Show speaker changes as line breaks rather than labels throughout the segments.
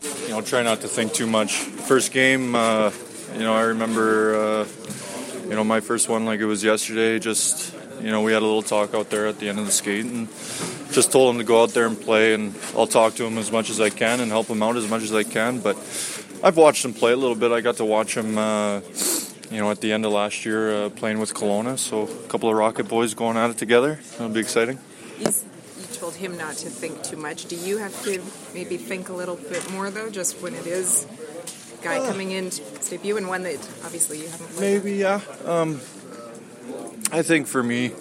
Try not to think too much. First game, I remember, my first one like it was yesterday. Just, we had a little talk out there at the end of the skate and just told him to go out there and play, and I'll talk to him as much as I can and help him out as much as I can. But I've watched him play a little bit. I got to watch him, at the end of last year playing with Kelowna. So a couple of Rocket boys going at it together. It'll be exciting.
You told him not to think too much. Do you have to maybe think a little bit more, though, just when it is a guy coming in to debut and one that obviously you haven't played?
Maybe, yeah. I think for me,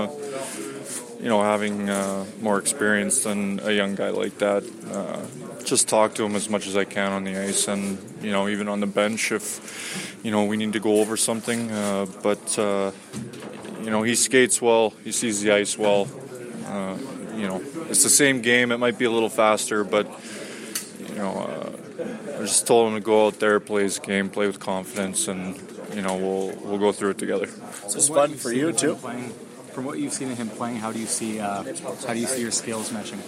having more experience than a young guy like that, just talk to him as much as I can on the ice and, even on the bench if, we need to go over something. But he skates well. He sees the ice well. It's the same game. It might be a little faster, but, I just told him to go out there, play his game, play with confidence, and, we'll go through it together.
So it's fun for you, too?
From what you've seen of him playing, how do you see your skills matching?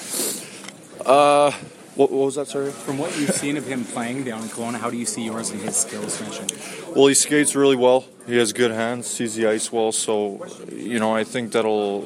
What was that, sorry?
From what you've seen of him playing down in Kelowna, how do you see yours and his skills matching?
Well, he skates really well. He has good hands, sees the ice well, so, I think that'll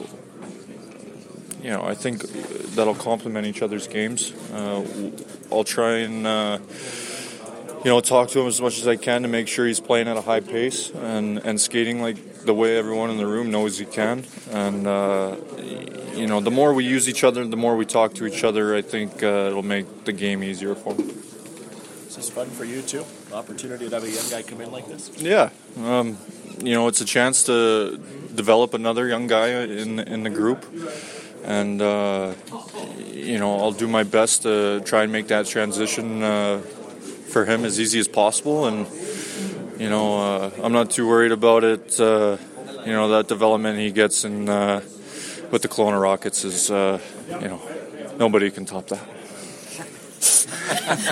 complement each other's games. I'll try and, talk to him as much as I can to make sure he's playing at a high pace and skating like the way everyone in the room knows he can. And, the more we use each other, the more we talk to each other, I think it'll make the game easier for him.
Is this fun for you, too? The opportunity to have a young guy come in like this?
Yeah. It's a chance to develop another young guy in the group. And, I'll do my best to try and make that transition for him as easy as possible. And, I'm not too worried about it. That development he gets in with the Kelowna Rockets is, nobody can top that.